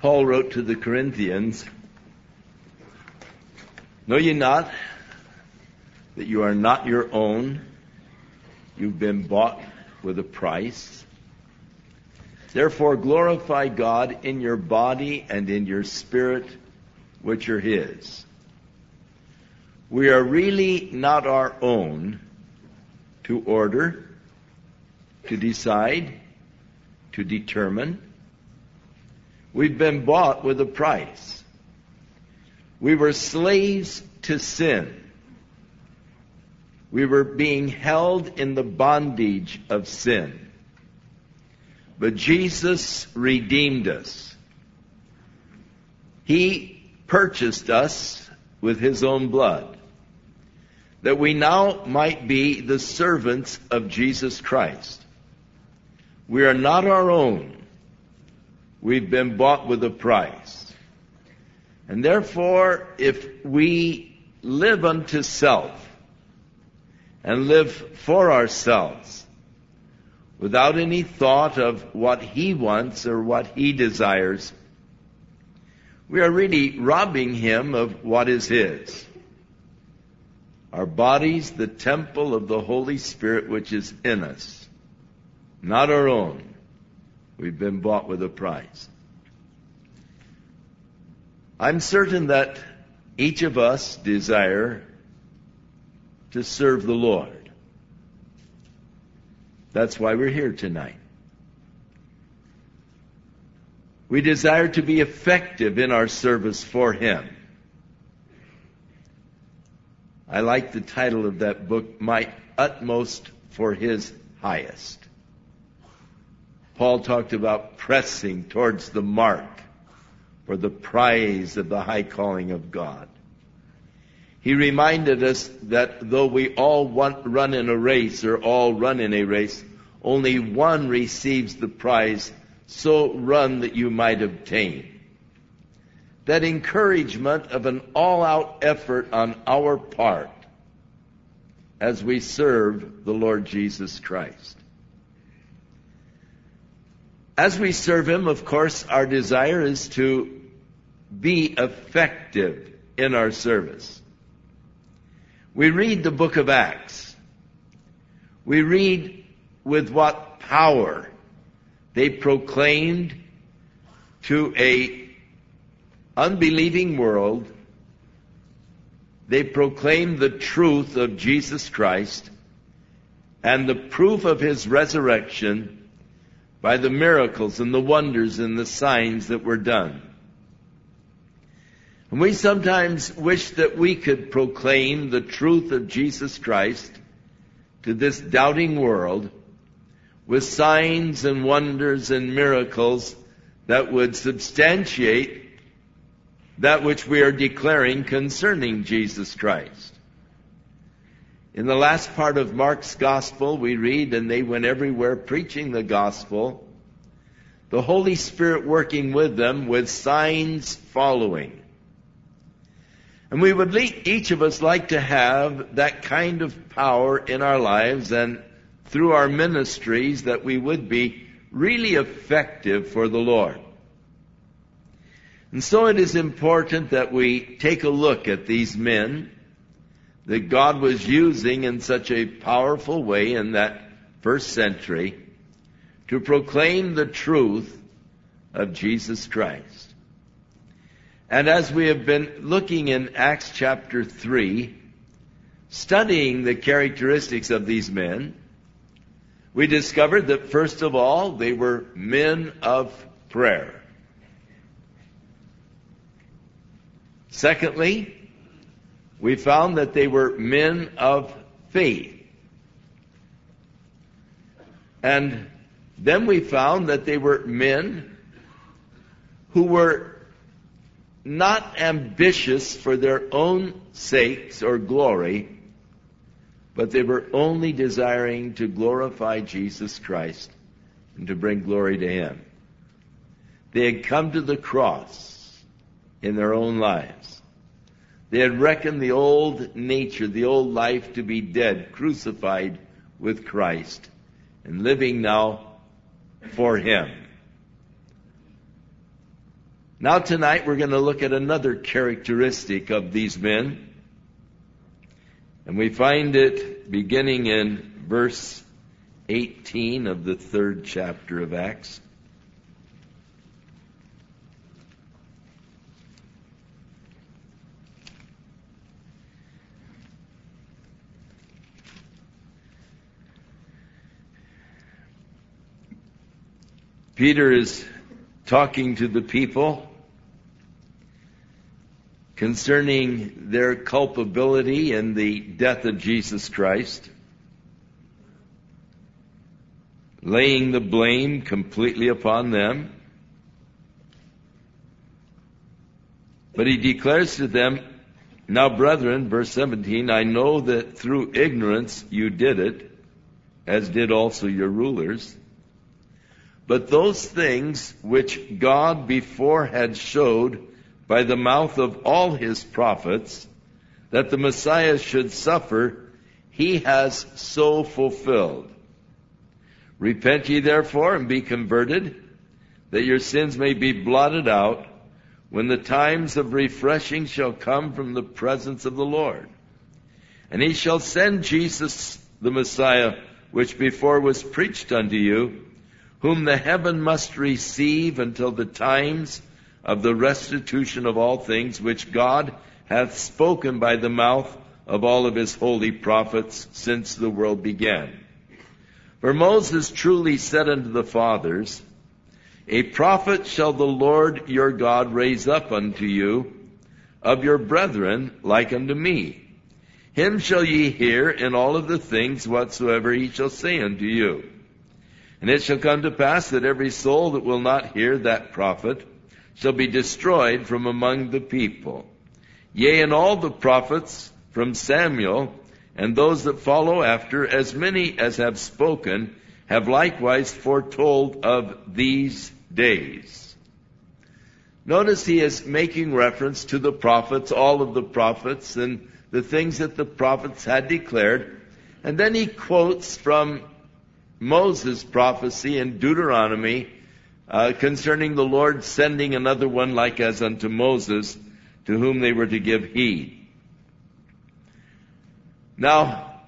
Paul wrote to the Corinthians, "Know ye not that you are not your own? You've been bought with a price. Therefore glorify God in your body and in your spirit, which are His." We are really not our own to order, to decide, to determine. We've been bought with a price. We were slaves to sin. We were being held in the bondage of sin. But Jesus redeemed us. He purchased us with His own blood, that we now might be the servants of Jesus Christ. We are not our own. We've been bought with a price. And therefore, if we live unto self and live for ourselves without any thought of what He wants or what He desires, we are really robbing Him of what is His. Our bodies, the temple of the Holy Spirit which is in us, not our own. We've been bought with a price. I'm certain that each of us desire to serve the Lord. That's why we're here tonight. We desire to be effective in our service for Him. I like the title of that book, My Utmost for His Highest. Paul talked about pressing towards the mark for the prize of the high calling of God. He reminded us that though we all run in a race, or all run in a race, only one receives the prize, so run that you might obtain. That encouragement of an all-out effort on our part as we serve the Lord Jesus Christ. As we serve Him, of course, our desire is to be effective in our service. We read the book of Acts. We read with what power they proclaimed to a unbelieving world. They proclaimed the truth of Jesus Christ and the proof of His resurrection by the miracles and the wonders and the signs that were done. And we sometimes wish that we could proclaim the truth of Jesus Christ to this doubting world with signs and wonders and miracles that would substantiate that which we are declaring concerning Jesus Christ. In the last part of Mark's gospel, we read, "And they went everywhere preaching the gospel, the Holy Spirit working with them, with signs following." And we would each of us like to have that kind of power in our lives and through our ministries, that we would be really effective for the Lord. And so it is important that we take a look at these men that God was using in such a powerful way in that first century to proclaim the truth of Jesus Christ. And as we have been looking in Acts chapter 3, studying the characteristics of these men, we discovered that first of all, they were men of prayer. Secondly, we found that they were men of faith. And then we found that they were men who were not ambitious for their own sakes or glory, but they were only desiring to glorify Jesus Christ and to bring glory to Him. They had come to the cross in their own lives. They had reckoned the old nature, the old life to be dead, crucified with Christ, and living now for Him. Now tonight we're going to look at another characteristic of these men. And we find it beginning in verse 18 of the 3rd chapter of Acts. Peter is talking to the people concerning their culpability in the death of Jesus Christ, laying the blame completely upon them. But he declares to them, "Now, brethren," verse 17, "I know that through ignorance you did it, as did also your rulers. But those things which God before had showed by the mouth of all his prophets, that the Messiah should suffer, he has so fulfilled. Repent ye therefore and be converted, that your sins may be blotted out, when the times of refreshing shall come from the presence of the Lord. And he shall send Jesus the Messiah, which before was preached unto you, whom the heaven must receive until the times of the restitution of all things, which God hath spoken by the mouth of all of his holy prophets since the world began. For Moses truly said unto the fathers, A prophet shall the Lord your God raise up unto you of your brethren like unto me. Him shall ye hear in all of the things whatsoever he shall say unto you. And it shall come to pass that every soul that will not hear that prophet shall be destroyed from among the people. Yea, and all the prophets from Samuel and those that follow after, as many as have spoken, have likewise foretold of these days." Notice he is making reference to the prophets, all of the prophets, and the things that the prophets had declared. And then he quotes from Moses' prophecy in Deuteronomy concerning the Lord sending another one like as unto Moses, to whom they were to give heed. Now,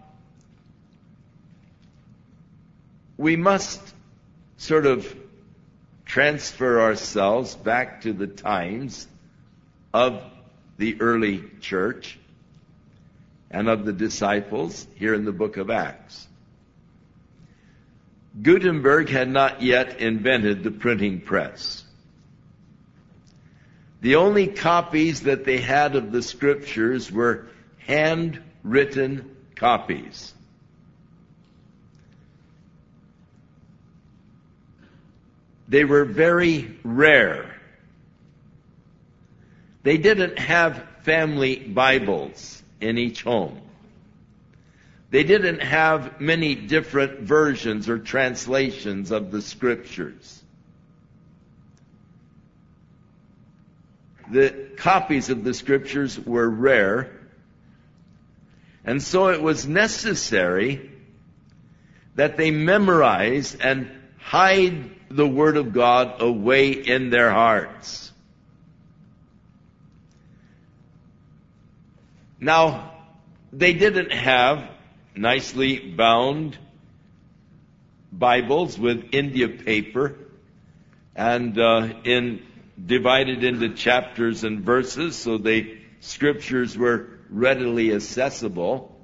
we must sort of transfer ourselves back to the times of the early church and of the disciples here in the book of Acts. Gutenberg had not yet invented the printing press. The only copies that they had of the scriptures were handwritten copies. They were very rare. They didn't have family Bibles in each home. They didn't have many different versions or translations of the scriptures. The copies of the scriptures were rare, and so it was necessary that they memorize and hide the Word of God away in their hearts. Now, they didn't have nicely bound Bibles with India paper and divided into chapters and verses, so the scriptures were readily accessible.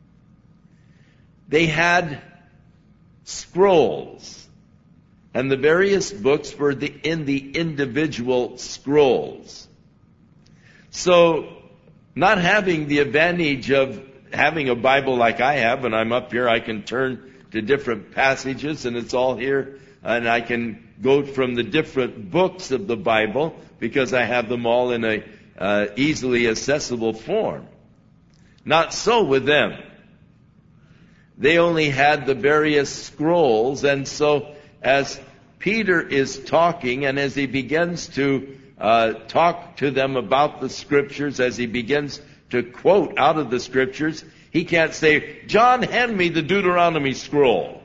They had scrolls, and the various books were in the individual scrolls. So, not having the advantage of having a Bible like I have, when I'm up here, I can turn to different passages, and it's all here, and I can go from the different books of the Bible because I have them all in a easily accessible form. Not so with them. They only had the various scrolls, and so as Peter is talking, and as he begins to talk to them about the scriptures, as he begins to quote out of the scriptures, he can't say, "John, hand me the Deuteronomy scroll."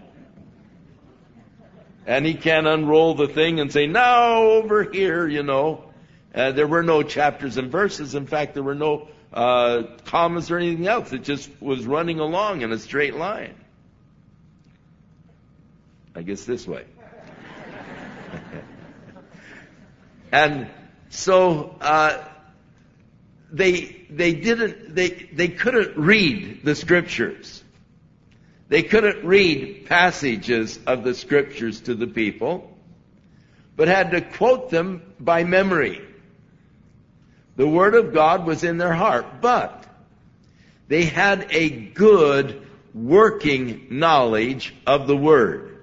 And he can't unroll the thing and say, "Now over here, There were no chapters and verses. In fact, there were no commas or anything else. It just was running along in a straight line. I guess this way. And so they couldn't read the Scriptures. They couldn't read passages of the Scriptures to the people, but had to quote them by memory. The Word of God was in their heart, but they had a good working knowledge of the Word.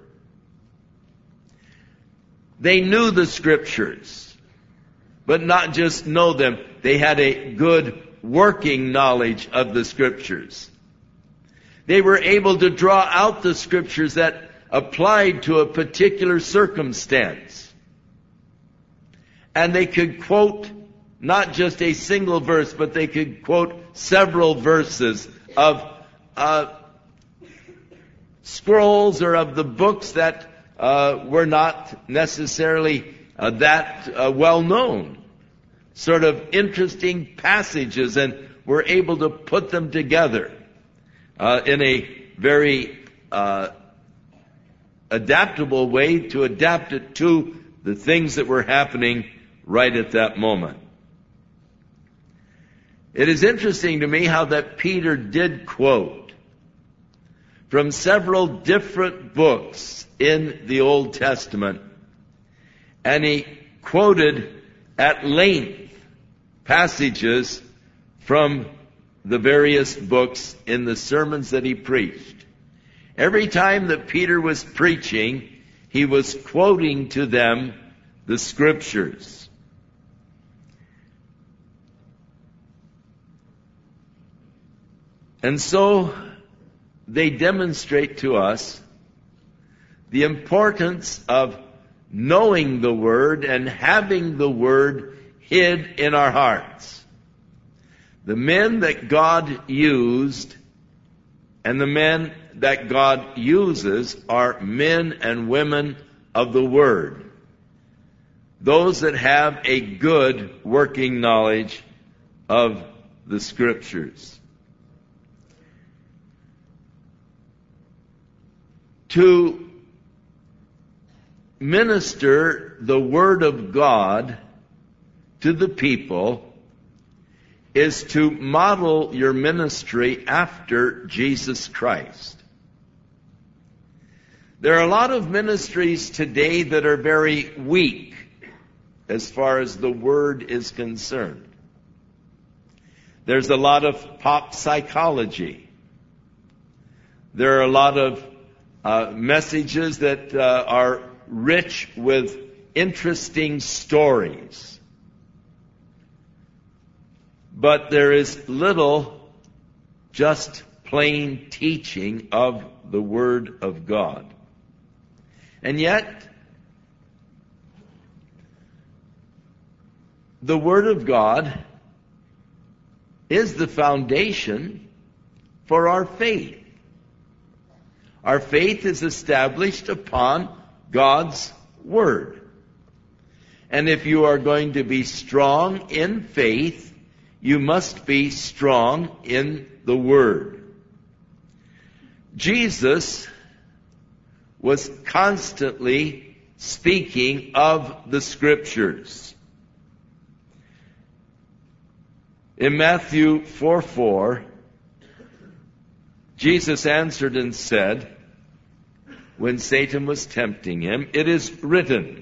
They knew the Scriptures, but not just know them. They had a good working knowledge of the Scriptures. They were able to draw out the Scriptures that applied to a particular circumstance. And they could quote not just a single verse, but they could quote several verses of scrolls or of the books that were not necessarily that well known. Sort of interesting passages, and were able to put them together in a very adaptable way to adapt it to the things that were happening right at that moment. It is interesting to me how that Peter did quote from several different books in the Old Testament, and he quoted at length passages from the various books in the sermons that he preached. Every time that Peter was preaching, he was quoting to them the Scriptures. And so they demonstrate to us the importance of knowing the Word and having the Word hid in our hearts. The men that God used and the men that God uses are men and women of the Word. Those that have a good working knowledge of the Scriptures. To minister the Word of God to the people is to model your ministry after Jesus Christ. There are a lot of ministries today that are very weak as far as the Word is concerned. There's a lot of pop psychology. There are a lot of messages that are rich with interesting stories. But there is little just plain teaching of the Word of God. And yet, the Word of God is the foundation for our faith. Our faith is established upon God's Word. And if you are going to be strong in faith, you must be strong in the Word. Jesus was constantly speaking of the Scriptures. In Matthew 4:4, Jesus answered and said, when Satan was tempting him, "It is written,"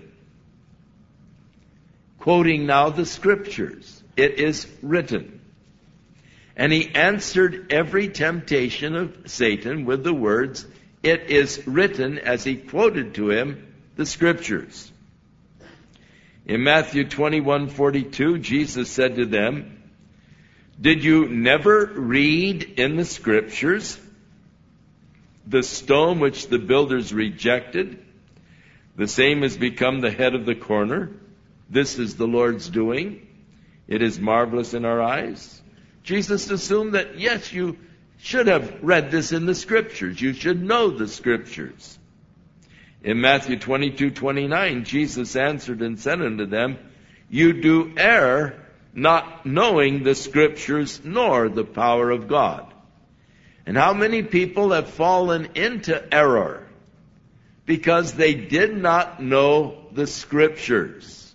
quoting now the Scriptures. It is written. And he answered every temptation of Satan with the words, "It is written," as he quoted to him the Scriptures. In Matthew 21:42, Jesus said to them, "Did you never read in the Scriptures, the stone which the builders rejected, the same has become the head of the corner? This is the Lord's doing. It is marvelous in our eyes." Jesus assumed that, yes, you should have read this in the Scriptures. You should know the Scriptures. In Matthew 22:29, Jesus answered and said unto them, You do err, not knowing the Scriptures nor the power of God. And how many people have fallen into error because they did not know the Scriptures?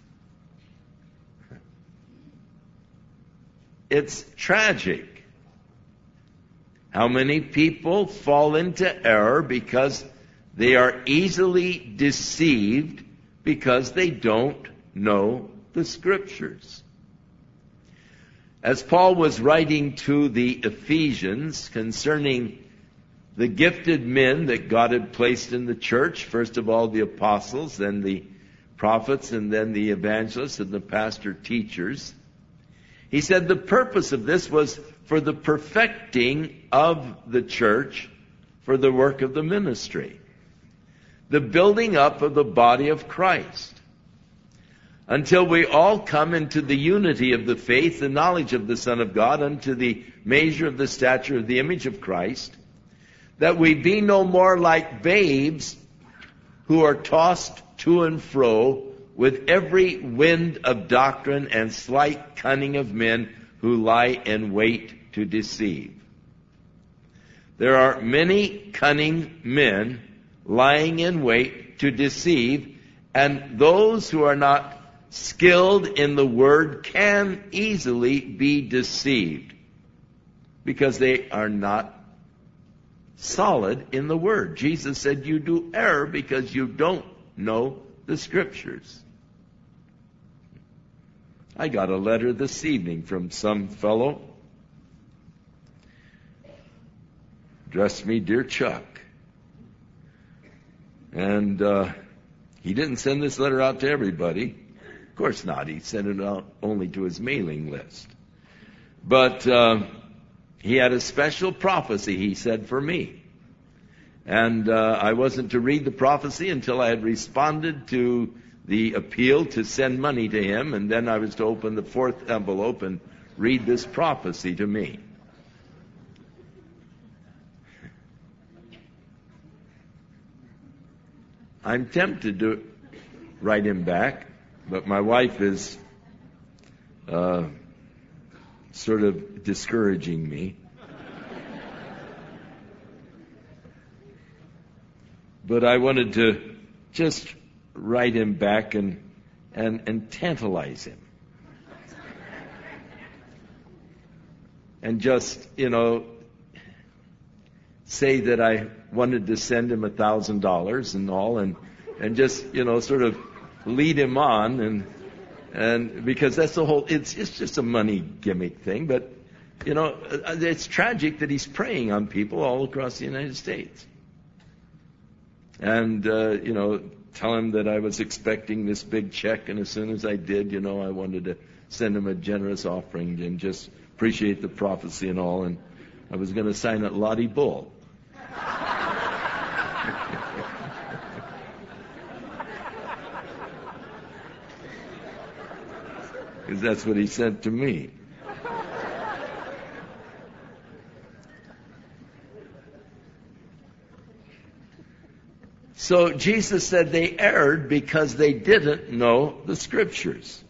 It's tragic. How many people fall into error because they are easily deceived because they don't know the Scriptures. As Paul was writing to the Ephesians concerning the gifted men that God had placed in the church, first of all the apostles, then the prophets, and then the evangelists and the pastor teachers, he said the purpose of this was for the perfecting of the church for the work of the ministry, the building up of the body of Christ, until we all come into the unity of the faith, the knowledge of the Son of God, unto the measure of the stature of the image of Christ, that we be no more like babes who are tossed to and fro with every wind of doctrine and slight cunning of men who lie in wait to deceive. There are many cunning men lying in wait to deceive, and those who are not skilled in the Word can easily be deceived because they are not solid in the Word. Jesus said, you do err because you don't know the Scriptures. I got a letter this evening from some fellow. Addressed me, Dear Chuck. And he didn't send this letter out to everybody. Of course not. He sent it out only to his mailing list. But he had a special prophecy, he said, for me. And I wasn't to read the prophecy until I had responded to the appeal to send money to him, and then I was to open the fourth envelope and read this prophecy to me. I'm tempted to write him back, but my wife is sort of discouraging me. But I wanted to just write him back and tantalize him. And just, say that I wanted to send him $1,000 and all, and just, sort of lead him on, and because that's the whole, it's just a money gimmick thing, but, it's tragic that he's preying on people all across the United States. And, tell him that I was expecting this big check, and as soon as I did, I wanted to send him a generous offering and just appreciate the prophecy and all, and I was going to sign it Lottie Bull. Because that's what he sent to me. So Jesus said they erred because they didn't know the Scriptures.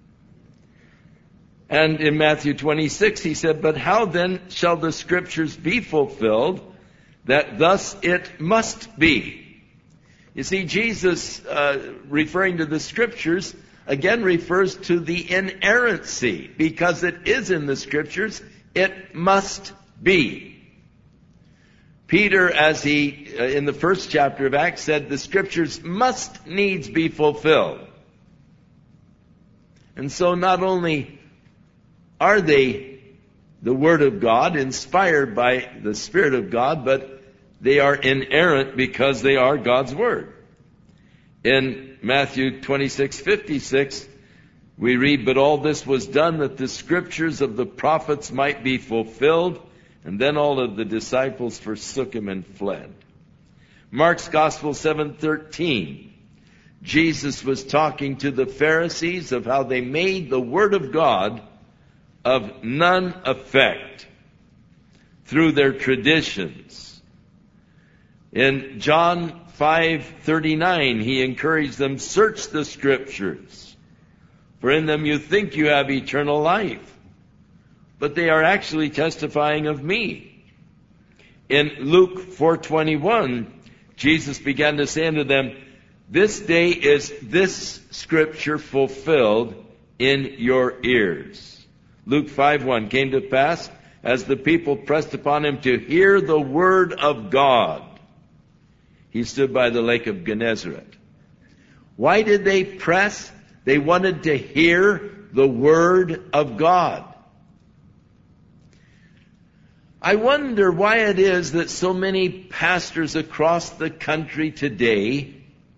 And in Matthew 26 he said, but how then shall the Scriptures be fulfilled, that thus it must be? You see, Jesus, referring to the Scriptures, again refers to the inerrancy. Because it is in the Scriptures, it must be. Peter, as he, in the first chapter of Acts, said the Scriptures must needs be fulfilled. And so not only are they the Word of God, inspired by the Spirit of God, but they are inerrant because they are God's Word. In Matthew 26:56, we read, but all this was done that the Scriptures of the prophets might be fulfilled. And then all of the disciples forsook him and fled. Mark's Gospel 7:13. Jesus was talking to the Pharisees of how they made the Word of God of none effect through their traditions. In John 5:39, he encouraged them, search the Scriptures, for in them you think you have eternal life, but they are actually testifying of me. In Luke 4:21, Jesus began to say unto them, this day is this scripture fulfilled in your ears. Luke 5:1, came to pass, as the people pressed upon him to hear the word of God, he stood by the lake of Gennesaret. Why did they press? They wanted to hear the word of God. I wonder why it is that so many pastors across the country today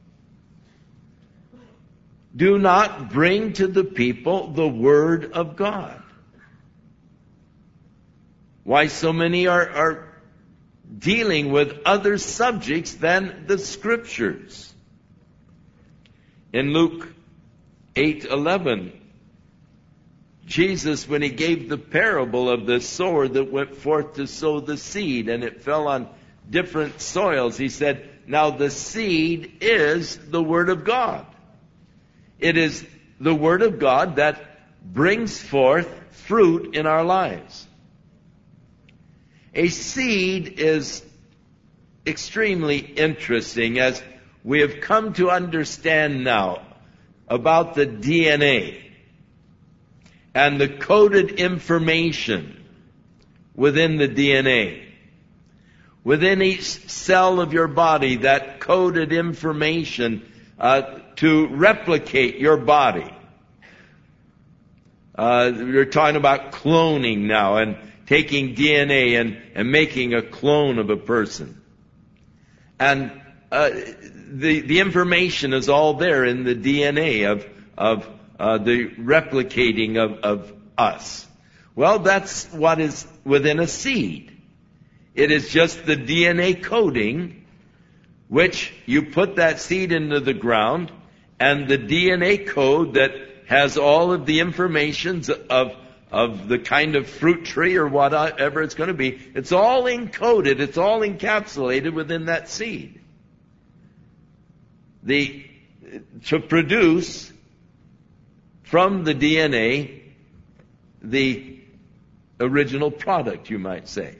do not bring to the people the word of God. Why so many are dealing with other subjects than the Scriptures. In Luke 8:11, Jesus, when he gave the parable of the sower that went forth to sow the seed, and it fell on different soils, he said, now the seed is the Word of God. It is the Word of God that brings forth fruit in our lives. A seed is extremely interesting, as we have come to understand now about the DNA and the coded information within the DNA. Within each cell of your body, that coded information to replicate your body. We're talking about cloning now, and taking DNA and making a clone of a person. And the information is all there in the DNA of the replicating of us. Well, that's what is within a seed. It is just the DNA coding, which you put that seed into the ground, and the DNA code that has all of the information of the kind of fruit tree or whatever it's going to be, it's all encoded, it's all encapsulated within that seed. To produce from the DNA the original product, you might say.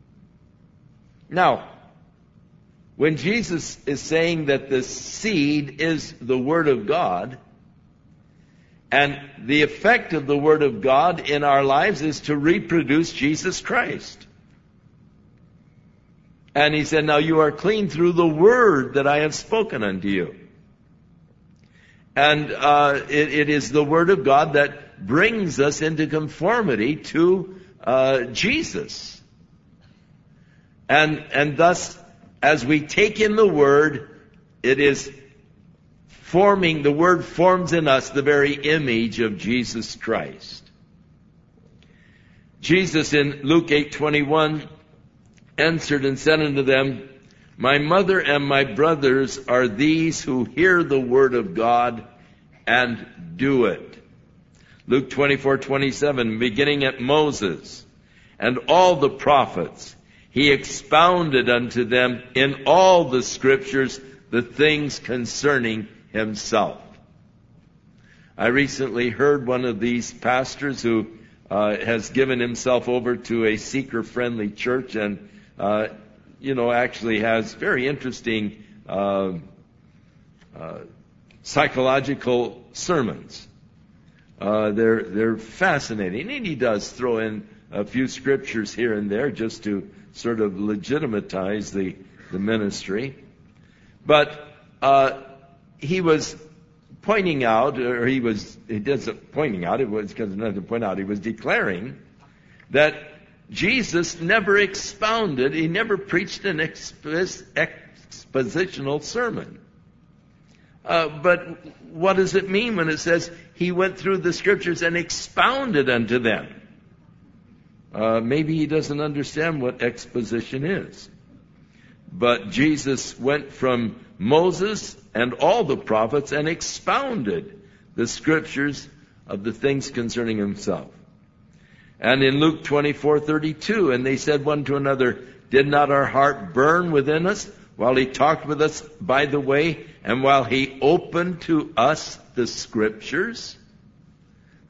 Now, when Jesus is saying that the seed is the Word of God, and the effect of the Word of God in our lives is to reproduce Jesus Christ. And he said, now you are clean through the word that I have spoken unto you. And it is the Word of God that brings us into conformity to Jesus. And thus, as we take in the Word, it is the Word forms in us the very image of Jesus Christ. Jesus in Luke 8:21 answered and said unto them, my mother and my brothers are these who hear the word of God and do it. Luke 24:27, beginning at Moses and all the prophets, he expounded unto them in all the Scriptures the things concerning himself. I recently heard one of these pastors who has given himself over to a seeker-friendly church, and actually has very interesting psychological sermons. They're fascinating, and he does throw in a few scriptures here and there just to sort of legitimize the ministry. But he was pointing out, or he was declaring that Jesus never expounded, he never preached an expositional sermon. But what does it mean when it says he went through the Scriptures and expounded unto them? Maybe he doesn't understand what exposition is. But Jesus went from Moses and all the prophets and expounded the Scriptures of the things concerning himself. And in Luke 24:32, and they said one to another, did not our heart burn within us while he talked with us by the way, and while he opened to us the Scriptures?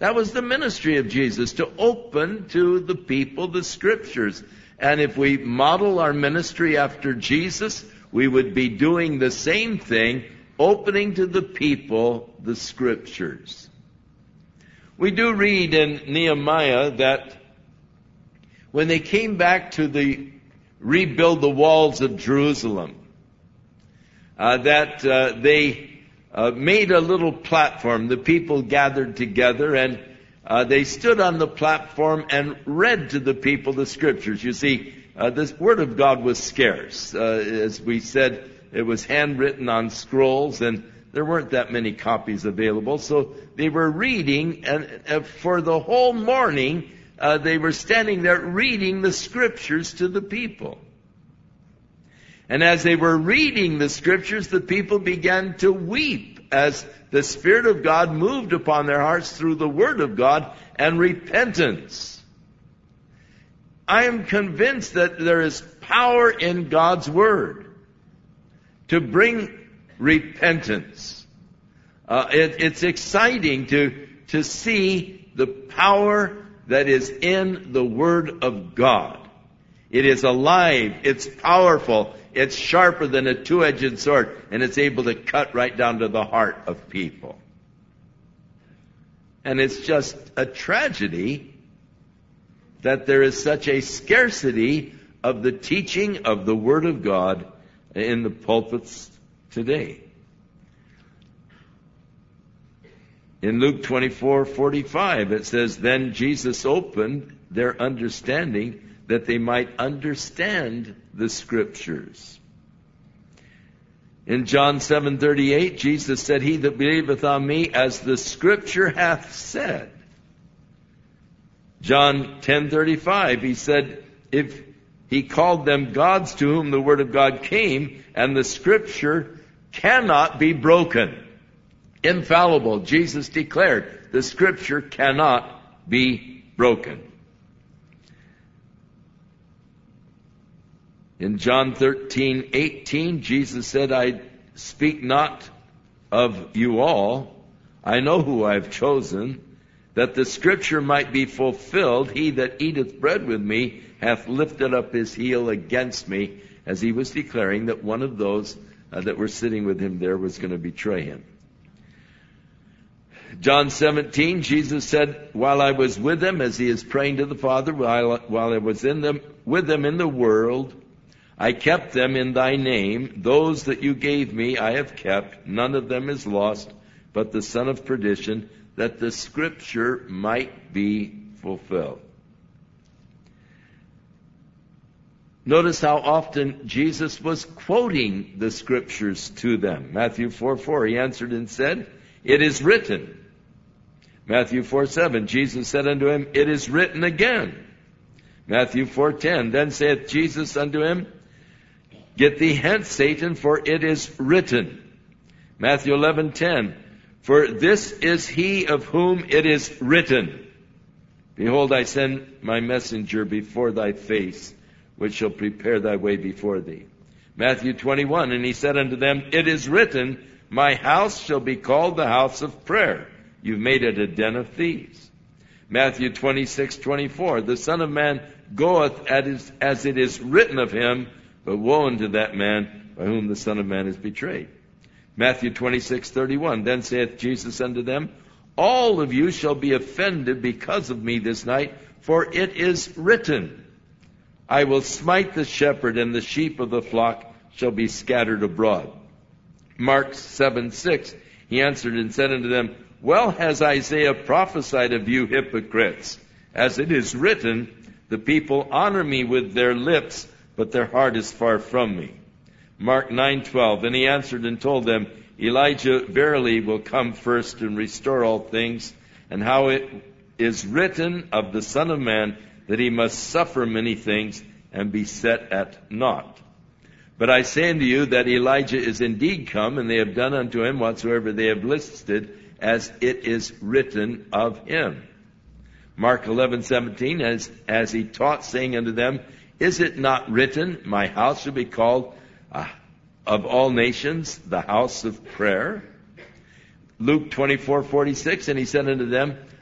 That was the ministry of Jesus, to open to the people the Scriptures. And if we model our ministry after Jesus, we would be doing the same thing, opening to the people the Scriptures. We do read in Nehemiah that when they came back to rebuild the walls of Jerusalem, that they made a little platform. The people gathered together, and they stood on the platform and read to the people the Scriptures. You see, this Word of God was scarce. As we said, it was handwritten on scrolls, and there weren't that many copies available. So they were reading, and for the whole morning, they were standing there reading the Scriptures to the people. And as they were reading the Scriptures, the people began to weep as the Spirit of God moved upon their hearts through the Word of God and repentance. I am convinced that there is power in God's Word to bring repentance. It's exciting to see the power that is in the Word of God. It is alive, it's powerful, it's sharper than a two-edged sword, and it's able to cut right down to the heart of people. And it's just a tragedy that there is such a scarcity of the teaching of the Word of God in the pulpits today. In Luke 24:45, it says, "Then Jesus opened their understanding that they might understand the Scriptures." In John 7:38, Jesus said, "He that believeth on me, as the Scripture hath said." John 10:35, he said, if he called them gods to whom the Word of God came, and the Scripture cannot be broken. Infallible. Jesus declared, the Scripture cannot be broken. In John 13:18, Jesus said, "I speak not of you all. I know who I have chosen, that the Scripture might be fulfilled. He that eateth bread with me hath lifted up his heel against me," as he was declaring that one of those that were sitting with him there was going to betray him. John 17, Jesus said, "While I was with them," as he is praying to the Father, while I was with them in the world, "I kept them in thy name. Those that you gave me I have kept. None of them is lost, but the son of perdition, that the Scripture might be fulfilled." Notice how often Jesus was quoting the Scriptures to them. Matthew 4:4, he answered and said, "It is written." Matthew 4:7, Jesus said unto him, "It is written again." Matthew 4:10, then saith Jesus unto him, "Get thee hence, Satan, for it is written." Matthew 11:10, "For this is he of whom it is written, Behold, I send my messenger before thy face, which shall prepare thy way before thee." Matthew 21, and he said unto them, "It is written, my house shall be called the house of prayer. You've made it a den of thieves." Matthew 26:24, "The Son of Man goeth as it is written of him, but woe unto that man by whom the Son of Man is betrayed." Matthew 26:31, then saith Jesus unto them, "All of you shall be offended because of me this night, for it is written, I will smite the shepherd, and the sheep of the flock shall be scattered abroad." Mark 7:6, he answered and said unto them, "Well has Isaiah prophesied of you hypocrites, as it is written, the people honor me with their lips, but their heart is far from me." Mark 9:12, and he answered and told them, "Elijah verily will come first and restore all things, and how it is written of the Son of Man, that he must suffer many things and be set at naught. But I say unto you that Elijah is indeed come, and they have done unto him whatsoever they have listed, as it is written of him." Mark 11:17, as he taught, saying unto them, "Is it not written, my house shall be called of all nations the house of prayer?" Luke 24:46, and he said unto them,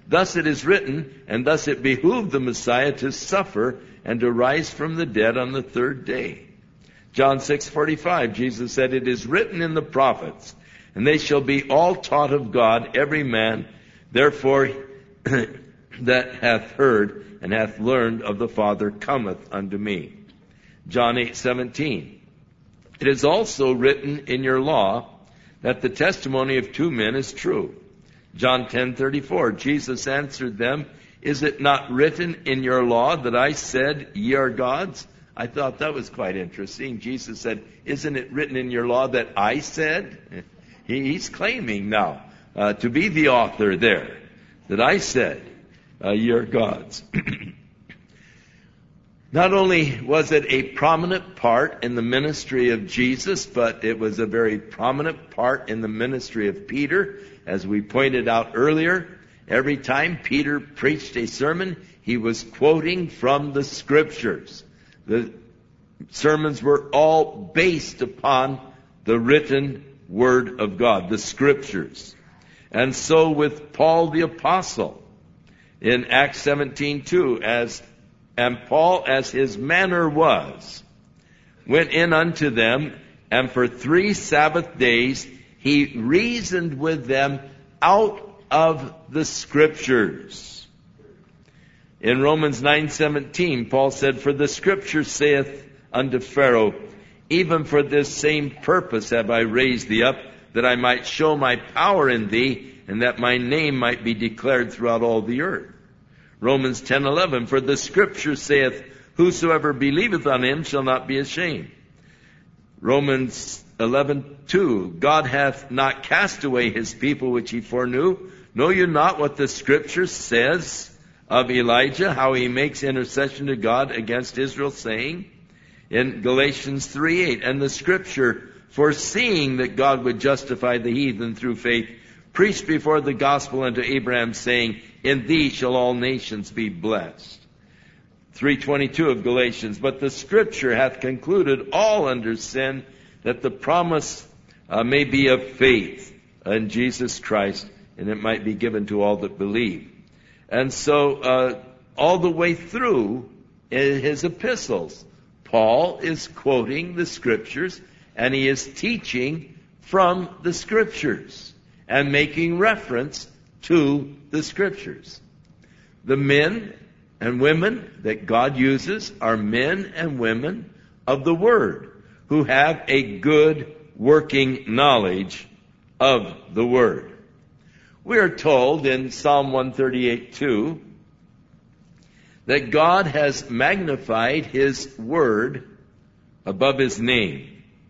Thus it is written, and thus it behooved the Messiah to suffer and to rise from the dead on the third day. John 6:45, Jesus said, it is written in the prophets, and they shall be all taught of God, every man, therefore, that hath heard and hath learned of the Father cometh unto me. John 8:17, it is also written in your law that the testimony of two men is true. John 10:34, Jesus answered them, is it not written in your law that I said, ye are gods? I thought that was quite interesting. Jesus said, isn't it written in your law that I said? He's claiming now to be the author there, that I said, ye are gods. Not only was it a prominent part in the ministry of Jesus, but it was a very prominent part in the ministry of Peter. As we pointed out earlier, every time Peter preached a sermon, he was quoting from the Scriptures. The sermons were all based upon the written Word of God, the Scriptures. And so with Paul the Apostle, in Acts 17:2, and Paul, as his manner was, went in unto them, and for 3 Sabbath days he reasoned with them out of the Scriptures. In Romans 9:17, Paul said, for the Scripture saith unto Pharaoh, even for this same purpose have I raised thee up, that I might show my power in thee, and that my name might be declared throughout all the earth. Romans 10:11, for the Scripture saith, whosoever believeth on him shall not be ashamed. Romans 11:2, God hath not cast away his people which he foreknew. Know you not what the Scripture says of Elijah, how he makes intercession to God against Israel, saying, in Galatians 3:8, and the Scripture, foreseeing that God would justify the heathen through faith, preached before the gospel unto Abraham, saying, in thee shall all nations be blessed. 3:22 of Galatians, but the Scripture hath concluded all under sin, that the promise may be of faith in Jesus Christ, and it might be given to all that believe. And so all the way through his epistles, Paul is quoting the Scriptures, and he is teaching from the Scriptures and making reference to the Scriptures. The men and women that God uses are men and women of the Word, who have a good working knowledge of the Word. We are told in Psalm 138:2 that God has magnified His Word above His name.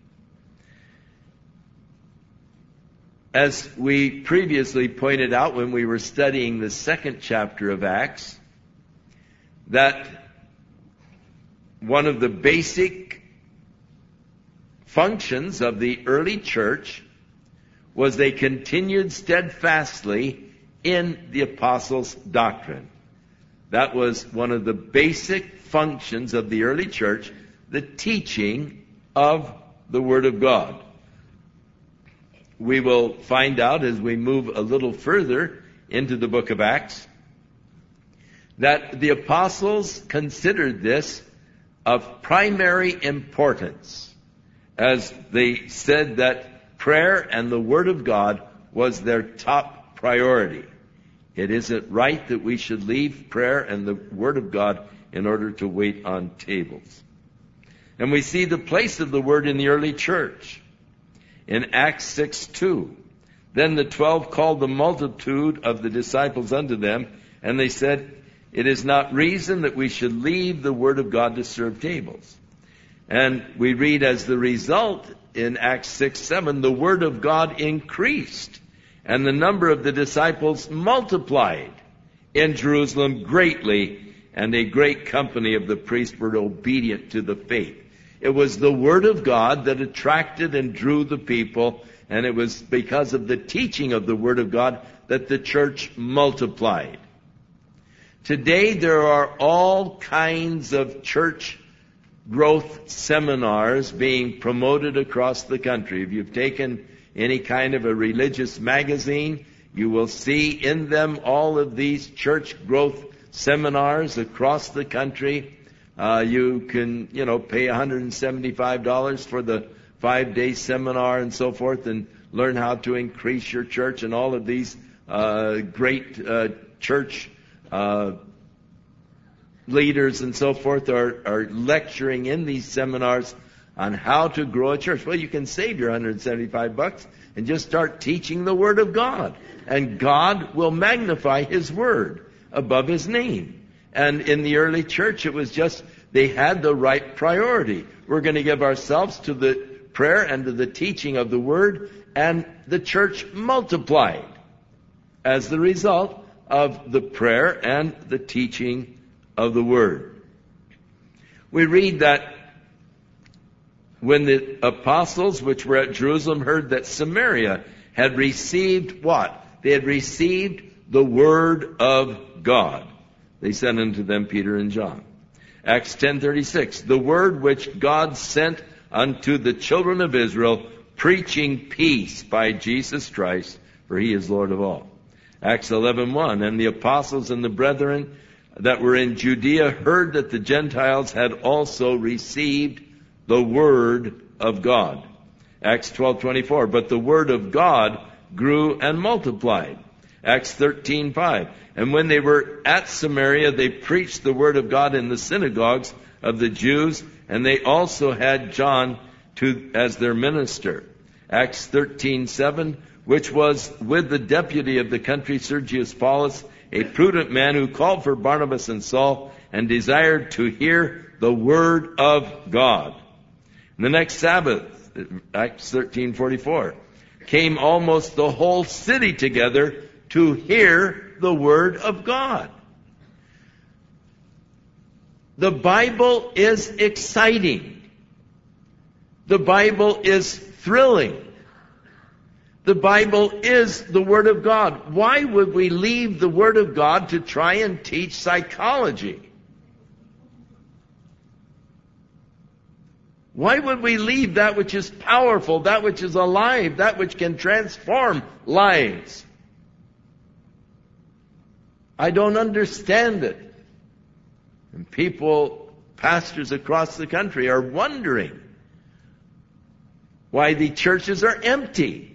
As we previously pointed out when we were studying the 2nd chapter of Acts, that one of the basic functions of the early church was they continued steadfastly in the apostles' doctrine. That was one of the basic functions of the early church, the teaching of the Word of God. We will find out as we move a little further into the book of Acts that the apostles considered this of primary importance, as they said that prayer and the Word of God was their top priority. It isn't right that we should leave prayer and the Word of God in order to wait on tables. And we see the place of the Word in the early church. In Acts 6:2, then the 12 called the multitude of the disciples unto them, and they said, it is not reason that we should leave the Word of God to serve tables. And we read as the result in Acts 6:7, the Word of God increased, and the number of the disciples multiplied in Jerusalem greatly, and a great company of the priests were obedient to the faith. It was the Word of God that attracted and drew the people, and it was because of the teaching of the Word of God that the church multiplied. Today there are all kinds of church growth seminars being promoted across the country. If you've taken any kind of a religious magazine, You will see in them all of these church growth seminars across the country. You can, pay $175 for the 5-day seminar and so forth, and learn how to increase your church. And all of these great church leaders and so forth are lecturing in these seminars on how to grow a church. Well, you can save your $175 and just start teaching the Word of God. And God will magnify His Word above His name. And in the early church, it was just, they had the right priority. We're going to give ourselves to the prayer and to the teaching of the Word, and the church multiplied as the result of the prayer and the teaching of the Word. We read that when the apostles which were at Jerusalem heard that Samaria had received what? They had received the Word of God. They sent unto them Peter and John. Acts 10:36, the word which God sent unto the children of Israel, preaching peace by Jesus Christ, for He is Lord of all. Acts 11:1, and the apostles and the brethren that were in Judea heard that the Gentiles had also received the Word of God. Acts 12:24, but the Word of God grew and multiplied. Acts 13:5, and when they were at Samaria, they preached the Word of God in the synagogues of the Jews, and they also had John as their minister. Acts 13:7, which was with the deputy of the country, Sergius Paulus, a prudent man who called for Barnabas and Saul and desired to hear the Word of God. And the next Sabbath, Acts 13:44, came almost the whole city together to hear the Word of God. The Bible is exciting. The Bible is thrilling. The Bible is the Word of God. Why would we leave the Word of God to try and teach psychology? Why would we leave that which is powerful, that which is alive, that which can transform lives? I don't understand it. And people, pastors across the country, are wondering why the churches are empty.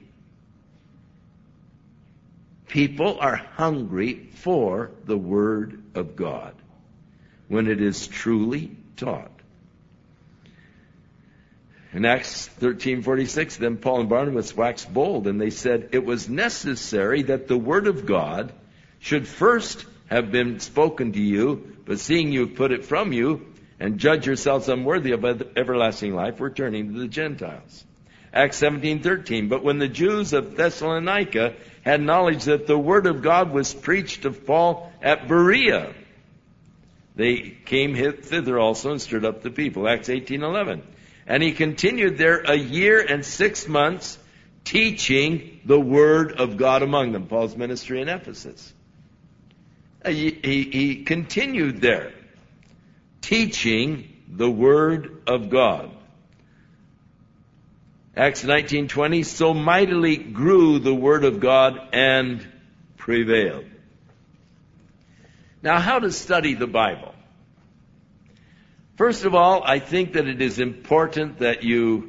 People are hungry for the Word of God when it is truly taught. In Acts 13:46, then Paul and Barnabas waxed bold, and they said, it was necessary that the Word of God should first have been spoken to you, but seeing you have put it from you, and judge yourselves unworthy of everlasting life, we're turning to the Gentiles. Acts 17:13, but when the Jews of Thessalonica had knowledge that the Word of God was preached of Paul at Berea, they came thither also and stirred up the people. Acts 18:11. And he continued there 1 year and 6 months, teaching the Word of God among them. Paul's ministry in Ephesus. He continued there, teaching the Word of God. Acts 19:20, so mightily grew the Word of God and prevailed. Now, how to study the Bible? First of all, I think that it is important that you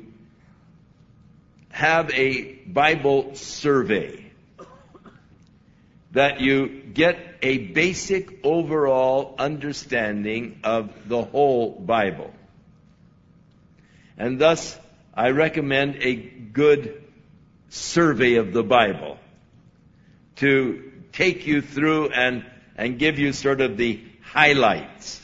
have a Bible survey, that you get a basic overall understanding of the whole Bible. And thus, I recommend a good survey of the Bible to take you through and give you sort of the highlights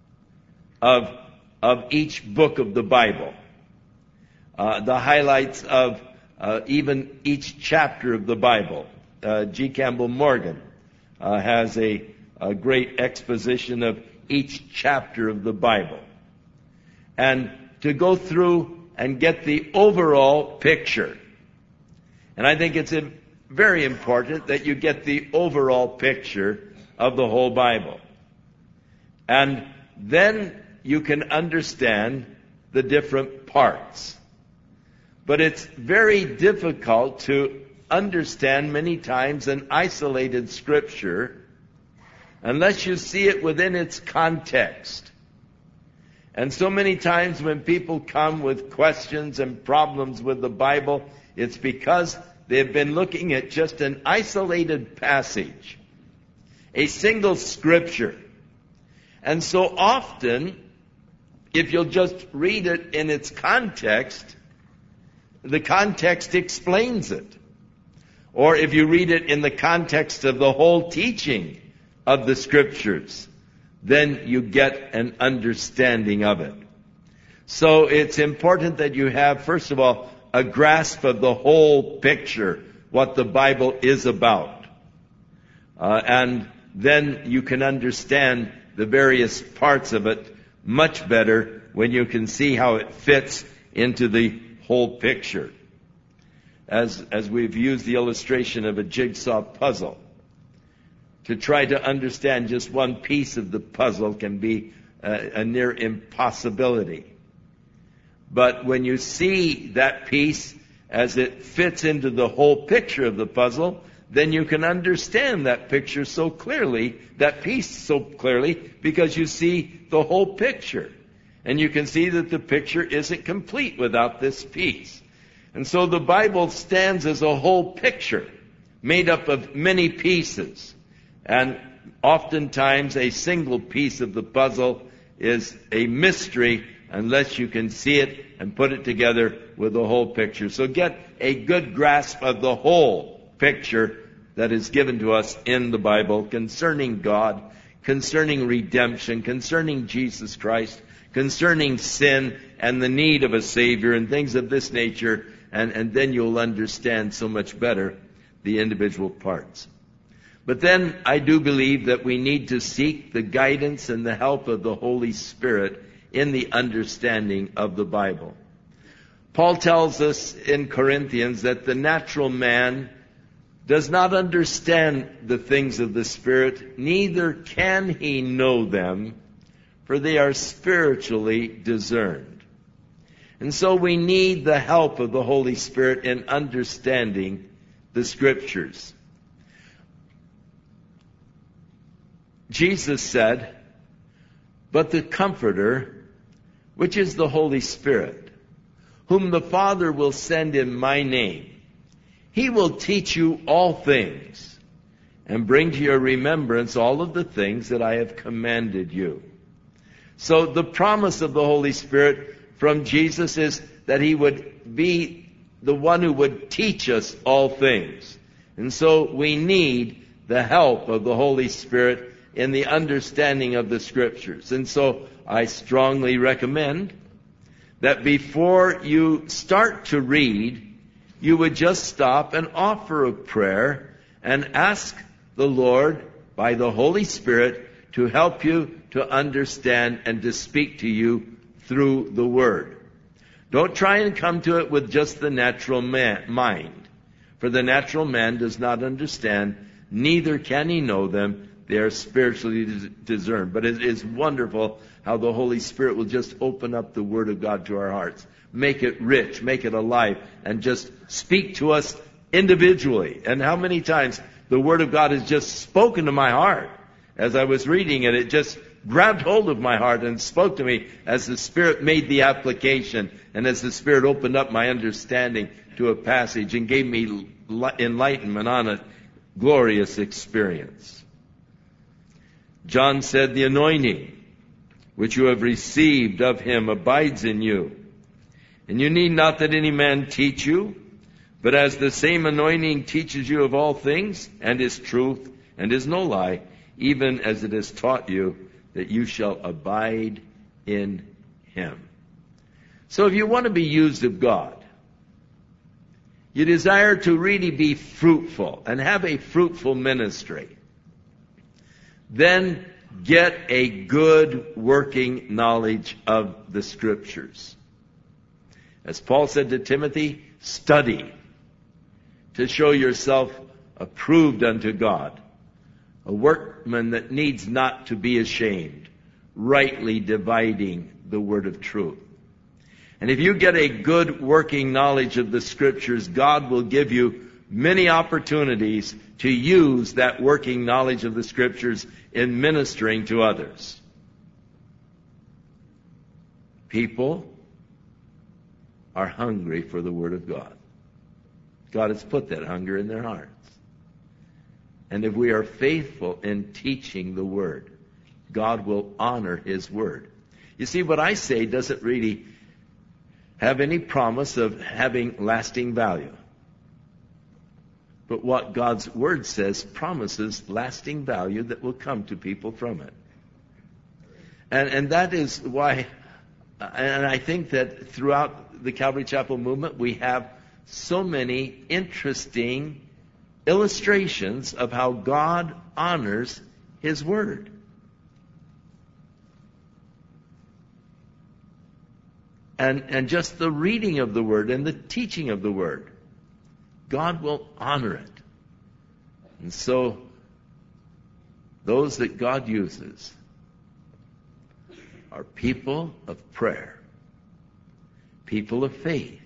of each book of the Bible. The highlights of even each chapter of the Bible. G. Campbell Morgan has a great exposition of each chapter of the Bible. And to go through and get the overall picture. And I think it's very important that you get the overall picture of the whole Bible. And then you can understand the different parts. But it's very difficult to understand many times an isolated scripture unless you see it within its context. And so many times when people come with questions and problems with the Bible, it's because they've been looking at just an isolated passage, a single scripture. And so often, if you'll just read it in its context, the context explains it. Or if you read it in the context of the whole teaching of the scriptures, then you get an understanding of it. So it's important that you have, first of all, a grasp of the whole picture, what the Bible is about. And then you can understand the various parts of it much better when you can see how it fits into the whole picture. As we've used the illustration of a jigsaw puzzle. To try to understand just one piece of the puzzle can be a near impossibility. But when you see that piece as it fits into the whole picture of the puzzle, then you can understand that picture so clearly, that piece so clearly, because you see the whole picture. And you can see that the picture isn't complete without this piece. And so the Bible stands as a whole picture, made up of many pieces. And oftentimes a single piece of the puzzle is a mystery unless you can see it and put it together with the whole picture. So get a good grasp of the whole picture that is given to us in the Bible concerning God, concerning redemption, concerning Jesus Christ, concerning sin and the need of a Savior and things of this nature. And then you'll understand so much better the individual parts. But then I do believe that we need to seek the guidance and the help of the Holy Spirit in the understanding of the Bible. Paul tells us in Corinthians that the natural man does not understand the things of the Spirit, neither can he know them, for they are spiritually discerned. And so we need the help of the Holy Spirit in understanding the Scriptures. Jesus said, "But the Comforter, which is the Holy Spirit, whom the Father will send in my name, he will teach you all things and bring to your remembrance all of the things that I have commanded you." So the promise of the Holy Spirit from Jesus is that he would be the one who would teach us all things. And so we need the help of the Holy Spirit in the understanding of the Scriptures. And so I strongly recommend that before you start to read, you would just stop and offer a prayer and ask the Lord by the Holy Spirit to help you to understand and to speak to you through the Word. Don't try and come to it with just the natural mind. For the natural man does not understand, neither can he know them. They are spiritually discerned. But it is wonderful how the Holy Spirit will just open up the Word of God to our hearts. Make it rich, make it alive, and just speak to us individually. And how many times the Word of God has just spoken to my heart. As I was reading it, it just grabbed hold of my heart and spoke to me as the Spirit made the application and as the Spirit opened up my understanding to a passage and gave me enlightenment on a glorious experience. John said, "The anointing which you have received of him abides in you. And you need not that any man teach you, but as the same anointing teaches you of all things, and is truth, and is no lie, even as it has taught you, that you shall abide in him." So if you want to be used of God, you desire to really be fruitful and have a fruitful ministry, then get a good working knowledge of the Scriptures. As Paul said to Timothy, study to show yourself approved unto God, a workman that needs not to be ashamed, rightly dividing the word of truth. And if you get a good working knowledge of the Scriptures, God will give you many opportunities to use that working knowledge of the Scriptures in ministering to others. People are hungry for the Word of God. God has put that hunger in their hearts. And if we are faithful in teaching the Word, God will honor His Word. You see, what I say doesn't really have any promise of having lasting value. But what God's Word says promises lasting value that will come to people from it. And that is why, and I think that throughout the Calvary Chapel movement, we have so many interesting illustrations of how God honors His Word. And just the reading of the Word and the teaching of the Word, God will honor it. And so, those that God uses are people of prayer, people of faith,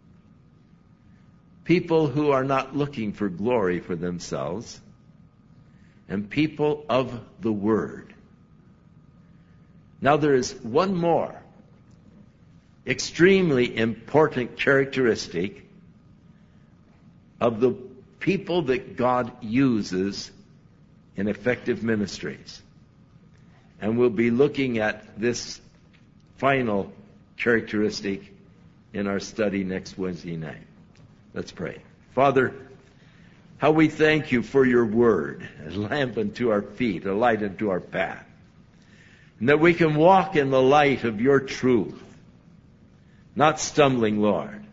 people who are not looking for glory for themselves, and people of the Word. Now there is one more extremely important characteristic of the people that God uses in effective ministries. And we'll be looking at this final characteristic in our study next Wednesday night. Let's pray. Father, how we thank You for Your Word, a lamp unto our feet, a light unto our path. And that we can walk in the light of Your truth, not stumbling, Lord,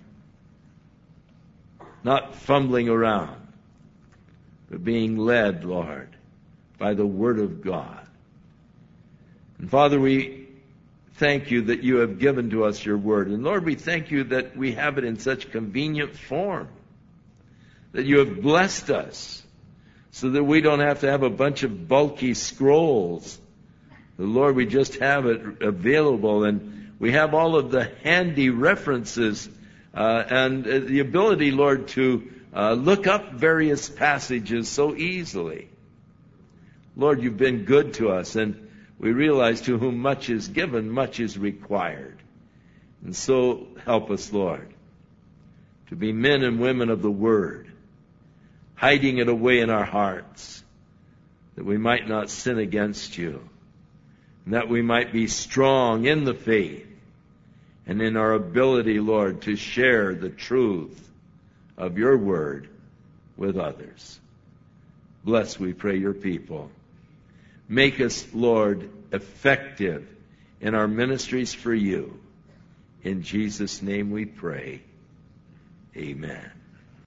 not fumbling around, but being led, Lord, by the Word of God. And Father, we thank You that You have given to us Your Word. And Lord, we thank You that we have it in such convenient form, that You have blessed us so that we don't have to have a bunch of bulky scrolls. But Lord, we just have it available, and we have all of the handy references and the ability, Lord, to look up various passages so easily. Lord, You've been good to us, and we realize to whom much is given, much is required. And so help us, Lord, to be men and women of the Word, hiding it away in our hearts, that we might not sin against You, and that we might be strong in the faith and in our ability, Lord, to share the truth of Your Word with others. Bless, we pray, Your people. Make us, Lord, effective in our ministries for You. In Jesus' name we pray. Amen.